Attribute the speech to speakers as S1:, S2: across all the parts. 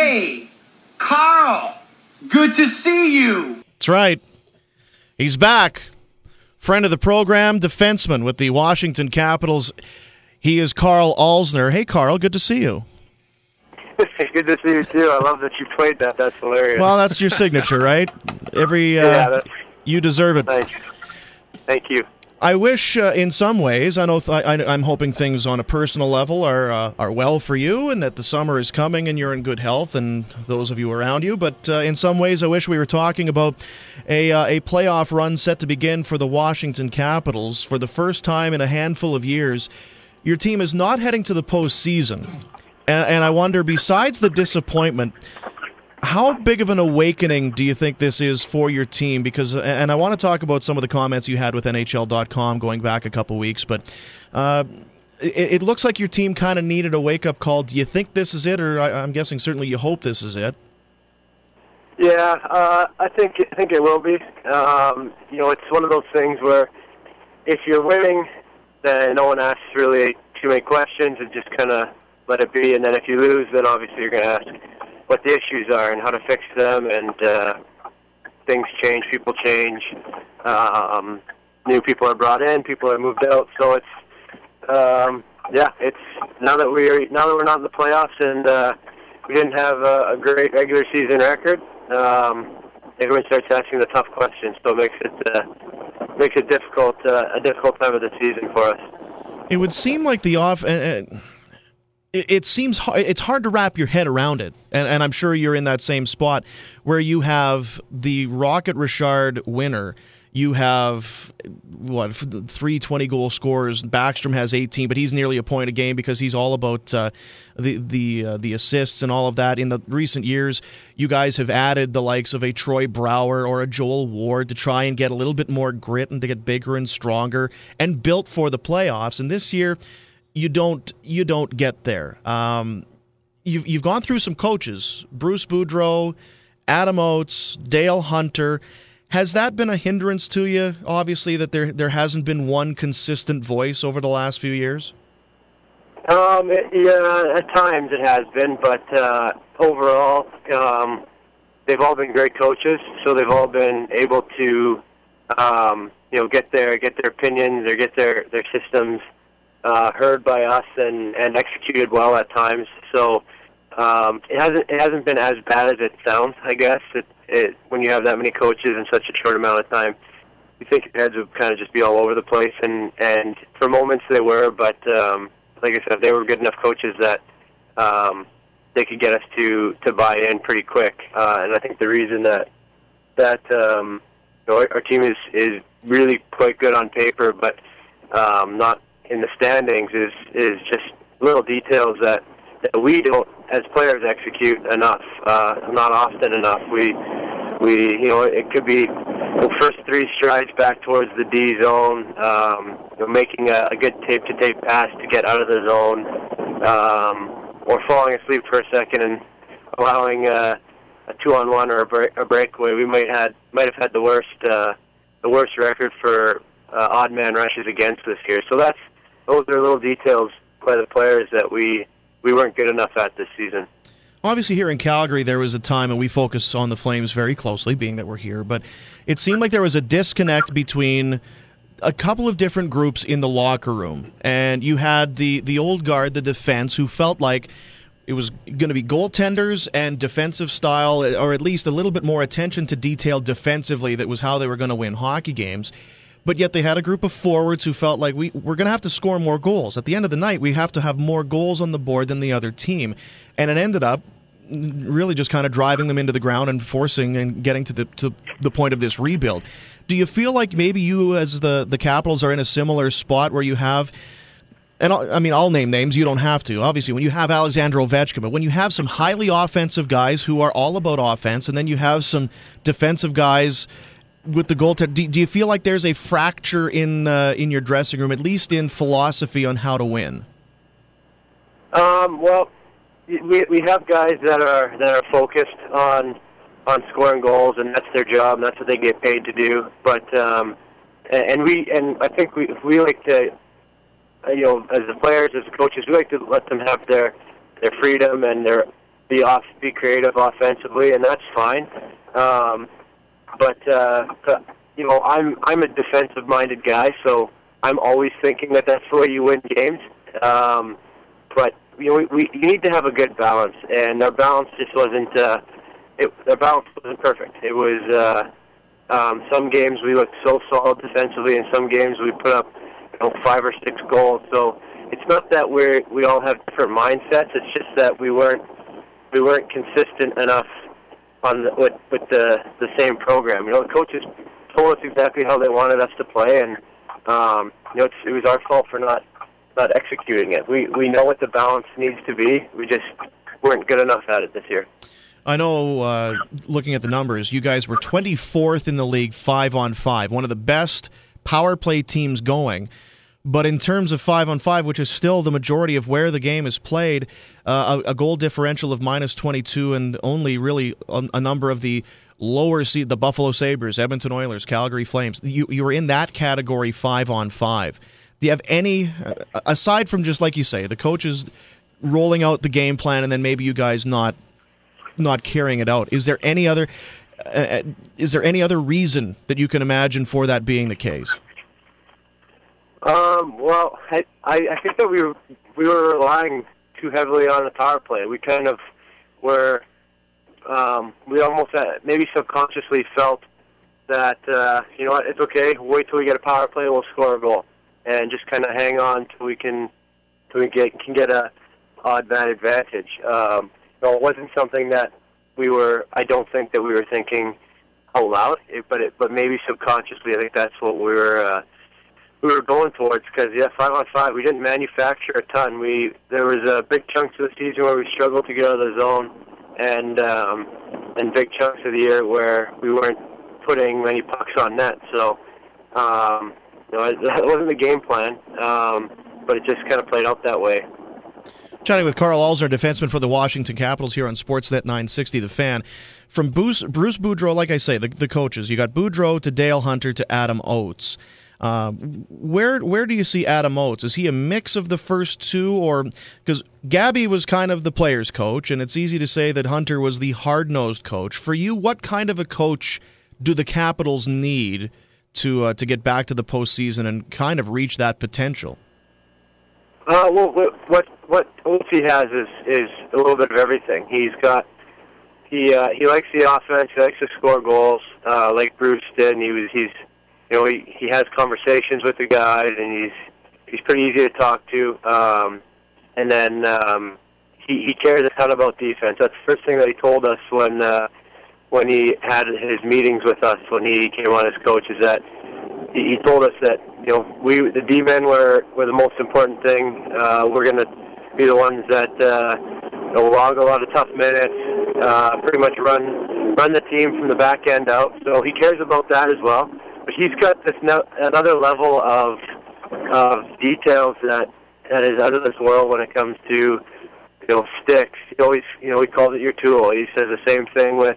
S1: Hey, Carl, good to see you.
S2: That's right. He's back. Friend of the program, defenseman with the Washington Capitals. He is Carl Alzner. Hey, Carl, good to see you.
S3: Good to see you, too. I love that you played that. That's hilarious.
S2: Well, that's your signature, right? You deserve it.
S3: Thanks. Thank you.
S2: I wish, in some ways, I know I'm hoping things on a personal level are well for you, and that the summer is coming and you're in good health, and those of you around you. But in some ways, I wish we were talking about a playoff run set to begin for the Washington Capitals. For the first time in a handful of years, your team is not heading to the postseason, and I wonder, besides the disappointment, how big of an awakening do you think this is for your team? Because, and I want to talk about some of the comments you had with NHL.com going back a couple weeks, but it looks like your team kind of needed a wake-up call. Do you think this is it, or I'm guessing certainly you hope this is it?
S3: Yeah, I think it will be. It's one of those things where if you're winning, then no one asks really too many questions and just kind of let it be. And then if you lose, then obviously you're going to ask what the issues are and how to fix them, and things change, people change, new people are brought in, people are moved out. So it's it's now that we're not in the playoffs and we didn't have a great regular season record. Everyone starts asking the tough questions, so it makes it difficult, a difficult time of the season for us.
S2: It would seem like It seems it's hard to wrap your head around it, and I'm sure you're in that same spot where you have the Rocket Richard winner. You have, 3 20-goal scorers. Backstrom has 18, but he's nearly a point a game because he's all about the assists and all of that. In the recent years, you guys have added the likes of a Troy Brouwer or a Joel Ward to try and get a little bit more grit and to get bigger and stronger and built for the playoffs. And this year, you don't get there. You've gone through some coaches, Bruce Boudreau, Adam Oates, Dale Hunter. Has that been a hindrance to you? Obviously, that there hasn't been one consistent voice over the last few years.
S3: At times it has been, but overall, they've all been great coaches. So they've all been able to, get their opinions or get their systems heard by us and executed well at times. So it hasn't been as bad as it sounds, I guess. When you have that many coaches in such a short amount of time, you think your heads would kind of just be all over the place. And for moments they were, but like I said, they were good enough coaches that they could get us to buy in pretty quick. And I think the reason that our team is really quite good on paper, but not in the standings is just little details that we don't, as players, execute enough, not often enough. We it could be the first 3 strides back towards the D zone, making a good tape-to-tape pass to get out of the zone, or falling asleep for a second and allowing a 2-on-1 or a breakaway. We might have had the worst record for odd man rushes against this year. So those are little details by the players that we weren't good enough at this season.
S2: Obviously, here in Calgary, there was a time, and we focus on the Flames very closely, being that we're here, but it seemed like there was a disconnect between a couple of different groups in the locker room. And you had the old guard, the defense, who felt like it was going to be goaltenders and defensive style, or at least a little bit more attention to detail defensively. That was how they were going to win hockey games. But yet they had a group of forwards who felt like we're going to have to score more goals. At the end of the night, we have to have more goals on the board than the other team. And it ended up really just kind of driving them into the ground and forcing and getting to the point of this rebuild. Do you feel like maybe you as the Capitals are in a similar spot where you have, and I'll name names, you don't have to, obviously, when you have Alexander Ovechkin, but when you have some highly offensive guys who are all about offense, and then you have some defensive guys with the goaltender, do you feel like there's a fracture in your dressing room, at least in philosophy on how to win?
S3: Well, we have guys that are focused on scoring goals, and that's their job, and that's what they get paid to do. But and I think we like to, as the players, as the coaches, we like to let them have their freedom and their be creative offensively, and that's fine. But I'm a defensive-minded guy, so I'm always thinking that that's the way you win games. But you need to have a good balance, and our balance just wasn't. Our balance wasn't perfect. It was some games we looked so solid defensively, and some games we put up 5 or 6 goals. So it's not that we all have different mindsets. It's just that we weren't consistent enough with the same program. The coaches told us exactly how they wanted us to play, and it was our fault for not executing it. We know what the balance needs to be. We just weren't good enough at it this year.
S2: I know, looking at the numbers, you guys were 24th in the league 5-on-5, one of the best power play teams going. But in terms of 5-on-5, which is still the majority of where the game is played, a goal differential of -22, and only really a number of the lower seed, the Buffalo Sabres, Edmonton Oilers, Calgary Flames. You were in that category 5-on-5. Do you have any, aside from just like you say, the coaches rolling out the game plan and then maybe you guys not carrying it out, is there any other reason that you can imagine for that being the case?
S3: Well, I think that we were relying too heavily on the power play. We kind of were. We almost maybe subconsciously felt that you know what, it's okay. Wait till we get a power play, we'll score a goal, and just kind of hang on till we can get a odd man advantage. It wasn't something that I don't think that we were thinking out loud, but maybe subconsciously, I think that's what we were going towards. Because 5-on-5, we didn't manufacture a ton. There was big chunks of the season where we struggled to get out of the zone, and big chunks of the year where we weren't putting many pucks on net. So, that wasn't the game plan, but it just kind of played out that way.
S2: Chatting with Karl Alzner, defenseman for the Washington Capitals here on Sportsnet 960 The Fan. From Bruce Boudreau, like I say, the coaches, you got Boudreau to Dale Hunter to Adam Oates. Where do you see Adam Oates? Is he a mix of the first two, or because Gabby was kind of the player's coach, and it's easy to say that Hunter was the hard-nosed coach. For you, what kind of a coach do the Capitals need to get back to the postseason and kind of reach that potential?
S3: Well, what Oates has is a little bit of everything. He likes the offense. He likes to score goals, like Bruce did, and he has conversations with the guys, and he's pretty easy to talk to. And then he cares a ton about defense. That's the first thing that he told us when he had his meetings with us when he came on as coach. Is that he told us that the D-men were the most important thing. We're going to be the ones that log a lot of tough minutes, pretty much run the team from the back end out. So he cares about that as well. But he's got this another level of details that is out of this world when it comes to sticks. He always he calls it your tool. He says the same thing with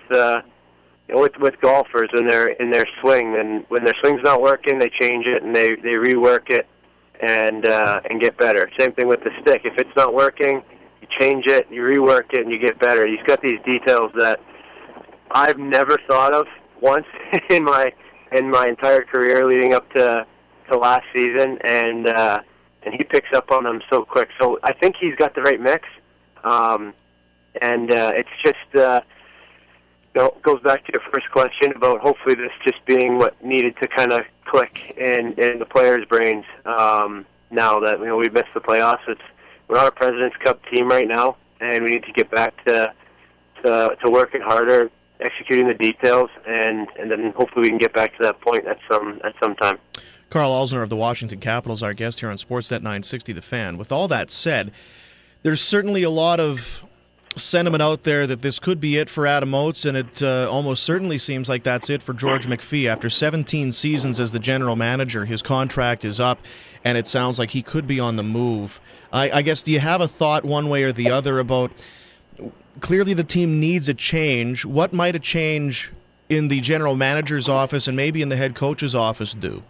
S3: golfers when they're in their swing, and when their swing's not working, they change it and they rework it and get better. Same thing with the stick. If it's not working, you change it, you rework it, and you get better. He's got these details that I've never thought of once in my entire career leading up to last season, and he picks up on them so quick. So I think he's got the right mix, and it's just goes back to your first question about hopefully this just being what needed to kind of click in the players' brains. Now that we've missed the playoffs, we're not a President's Cup team right now, and we need to get back to working harder, executing the details, and then hopefully we can get back to that point at some time.
S2: Karl Alzner of the Washington Capitals, our guest here on Sportsnet 960 The Fan. With all that said, there's certainly a lot of sentiment out there that this could be it for Adam Oates, and it almost certainly seems like that's it for George McPhee. After 17 seasons as the general manager, his contract is up, and it sounds like he could be on the move. I guess, do you have a thought one way or the other about, clearly the team needs a change. What might a change in the general manager's office and maybe in the head coach's office do?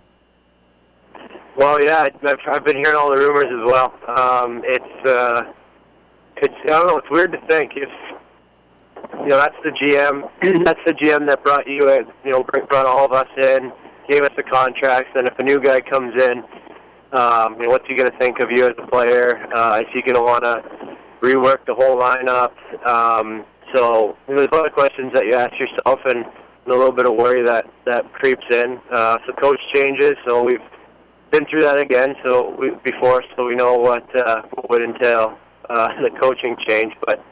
S3: Well, yeah, I've been hearing all the rumors as well. I don't know. It's weird to think that's the GM. That's the GM that brought you in. Brought all of us in, gave us the contracts. And if a new guy comes in, what's he going to think of you as a player? Is he going to want to rework the whole lineup? So there's a lot of questions that you ask yourself, and a little bit of worry that creeps in. So coach changes, so we've been through that again. Before, so we know what would entail the coaching change. But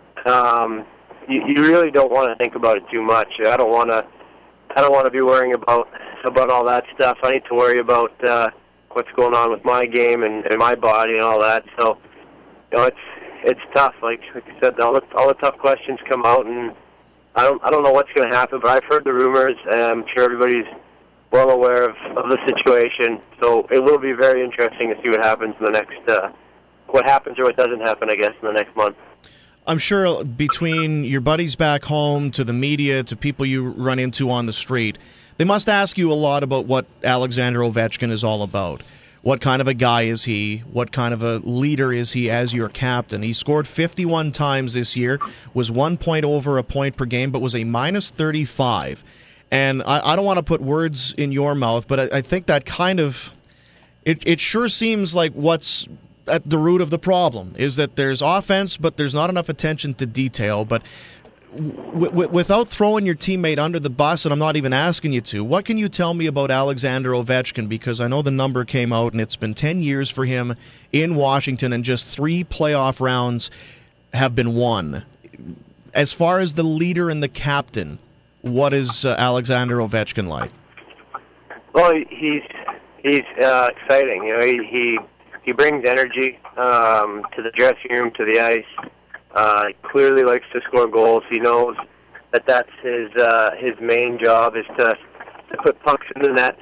S3: you really don't want to think about it too much. I don't want to be worrying about all that stuff. I need to worry about what's going on with my game and my body and all that. So it's tough. Like I said, all the tough questions come out, and I don't know what's going to happen. But I've heard the rumors, and I'm sure everybody's well aware of the situation. So it will be very interesting to see what happens in the next what happens or what doesn't happen, I guess, in the next month.
S2: I'm sure between your buddies back home to the media to people you run into on the street, they must ask you a lot about what Alexander Ovechkin is all about. What kind of a guy is he? What kind of a leader is he as your captain? He scored 51 times this year, was 1 point over a point per game, but was a minus 35. And I don't want to put words in your mouth, but I think that kind of, it sure seems like what's at the root of the problem is that there's offense, but there's not enough attention to detail. But without throwing your teammate under the bus, and I'm not even asking you to, what can you tell me about Alexander Ovechkin? Because I know the number came out, and it's been 10 years for him in Washington, and just 3 playoff rounds have been won. As far as the leader and the captain, what is Alexander Ovechkin like?
S3: Well, he's exciting. He brings energy to the dressing room, to the ice. He clearly likes to score goals. He knows that's his main job is to put pucks in the net.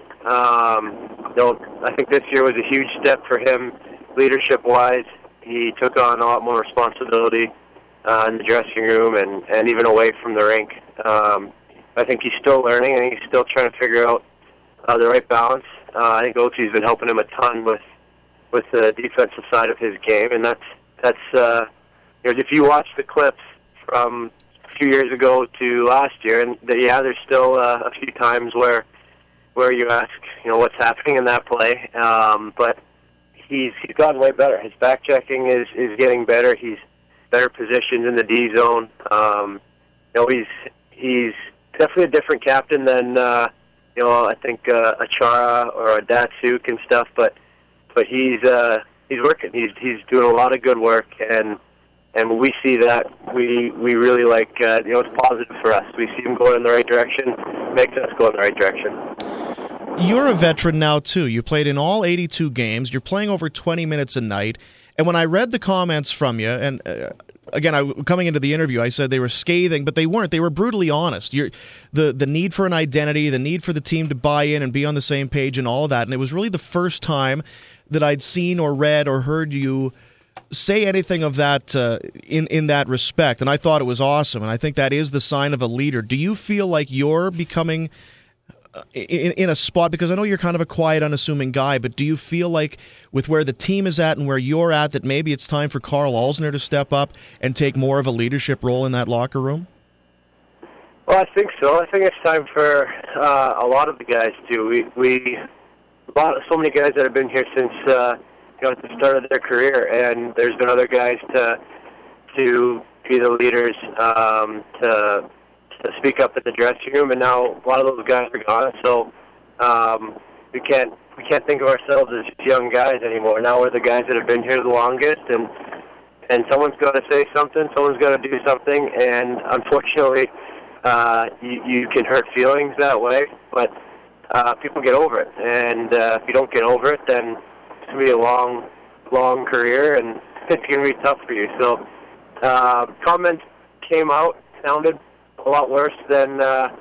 S3: I think this year was a huge step for him, leadership-wise. He took on a lot more responsibility in the dressing room and even away from the rink. I think he's still learning, and he's still trying to figure out the right balance. I think Ochi's been helping him a ton with the defensive side of his game, and that's if you watch the clips from a few years ago to last year, and there's still a few times where you ask, what's happening in that play. But he's gotten way better. His back checking is getting better. He's better positioned in the D zone. He's definitely a different captain than I think a Chara or a Datsuk and stuff. But he's working. He's doing a lot of good work, and when we see that, we really like, it's positive for us. We see him going in the right direction, makes us go in the right direction.
S2: You're a veteran now, too. You played in all 82 games. You're playing over 20 minutes a night. And when I read the comments from you, and again, coming into the interview, I said they were scathing, but they weren't. They were brutally honest. The need for an identity, the need for the team to buy in and be on the same page and all of that. And it was really the first time that I'd seen or read or heard you say anything of that in that respect, and I thought it was awesome, and I think that is the sign of a leader. Do you feel like you're becoming in a spot, because I know you're kind of a quiet, unassuming guy, but do you feel like with where the team is at and where you're at that maybe it's time for Karl Alzner to step up and take more of a leadership role in that locker room?
S3: Well, I think so. I think it's time for a lot of the guys to. So many guys that have been here since at the start of their career, and there's been other guys to be the leaders, to speak up in the dressing room, and now a lot of those guys are gone. So we can't think of ourselves as just young guys anymore. Now we're the guys that have been here the longest, and someone's got to say something, someone's got to do something, and unfortunately, you can hurt feelings that way, but people get over it, and if you don't get over it, then it's going to be a long career, and it's going to be tough for you. So comments came out, sounded a lot worse than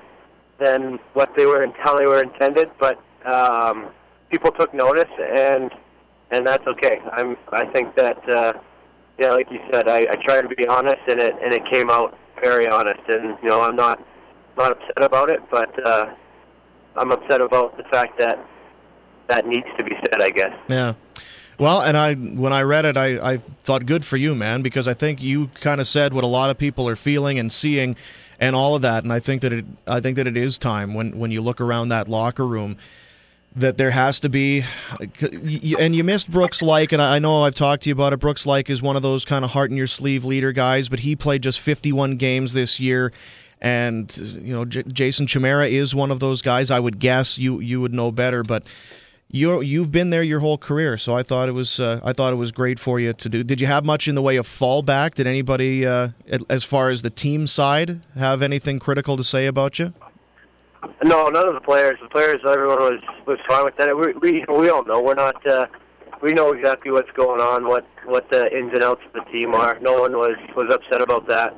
S3: what they were, how they were intended, but people took notice, and that's okay. I think that like you said, I try to be honest, and it came out very honest, and I'm not upset about it, but I'm upset about the fact that needs to be said, I guess.
S2: Yeah. Well, and when I read it, I thought good for you, man, because I think you kind of said what a lot of people are feeling and seeing, and all of that. And I think that it is time when you look around that locker room that there has to be. And you missed Brooks Laich, and I know I've talked to you about it. Brooks Laich is one of those kind of heart in your sleeve leader guys, but he played just 51 games this year. And Jason Chimera is one of those guys. I would guess you would know better, but you've been there your whole career, so I thought it was great for you to do. Did you have much in the way of fallback? Did anybody, as far as the team side, have anything critical to say about you?
S3: No, none of the players. The players, everyone was fine with that. We all know we're not. We know exactly what's going on, what the ins and outs of the team are. No one was upset about that.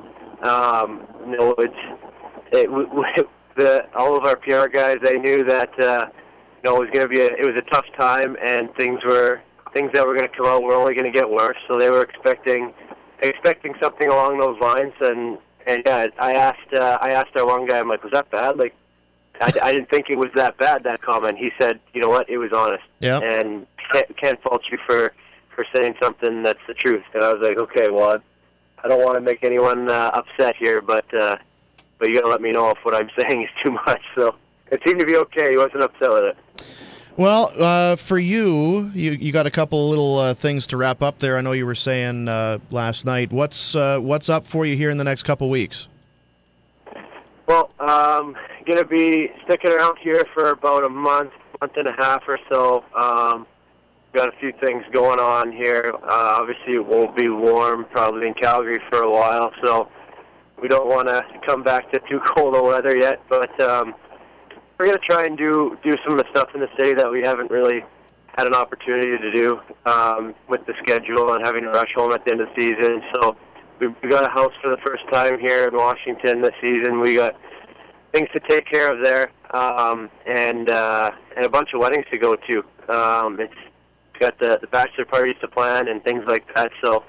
S3: All of our PR guys, they knew that it was going to be it was a tough time, and things that were going to come out were only going to get worse. So they were expecting something along those lines. And yeah, I asked our one guy, I'm like, was that bad? Like, I didn't think it was that bad, that comment. He said, you know what, it was honest.
S2: Yeah.
S3: And can't fault you for saying something that's the truth. And I was like, okay, well, I don't want to make anyone upset here, but you got to let me know if what I'm saying is too much. So it seemed to be okay. He wasn't upset with it.
S2: Well, for you got a couple little things to wrap up there. I know you were saying last night. What's up for you here in the next couple weeks?
S3: Well, going to be sticking around here for about a month and a half or so. Got a few things going on here. Obviously, it won't be warm probably in Calgary for a while, so we don't want to come back to too cold of weather yet. But we're going to try and do some of the stuff in the city that we haven't really had an opportunity to do with the schedule and having to rush home at the end of the season. So we got a house for the first time here in Washington this season. We got things to take care of there, and a bunch of weddings to go to. It's got the bachelor parties to plan and things like that. So,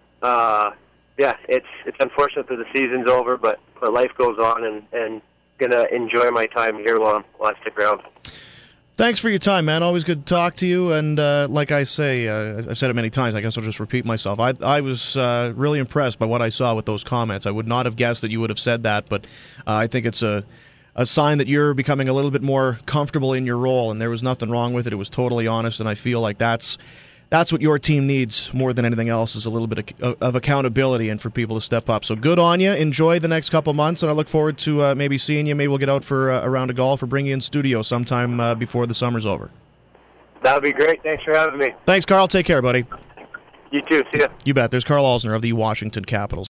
S3: yeah, it's unfortunate that the season's over, but life goes on, and gonna enjoy my time here while I stick around.
S2: Thanks for your time, man. Always good to talk to you. And like I say, I've said it many times. I guess I'll just repeat myself. I was really impressed by what I saw with those comments. I would not have guessed that you would have said that, but I think it's a sign that you're becoming a little bit more comfortable in your role, and there was nothing wrong with it. It was totally honest, and I feel like that's what your team needs more than anything else, is a little bit of accountability and for people to step up. So good on you. Enjoy the next couple months, and I look forward to maybe seeing you. Maybe we'll get out for a round of golf or bring you in studio sometime before the summer's over.
S3: That would be great. Thanks for having me.
S2: Thanks, Carl. Take care, buddy.
S3: You too. See ya.
S2: You bet. There's Carl Alzner of the Washington Capitals.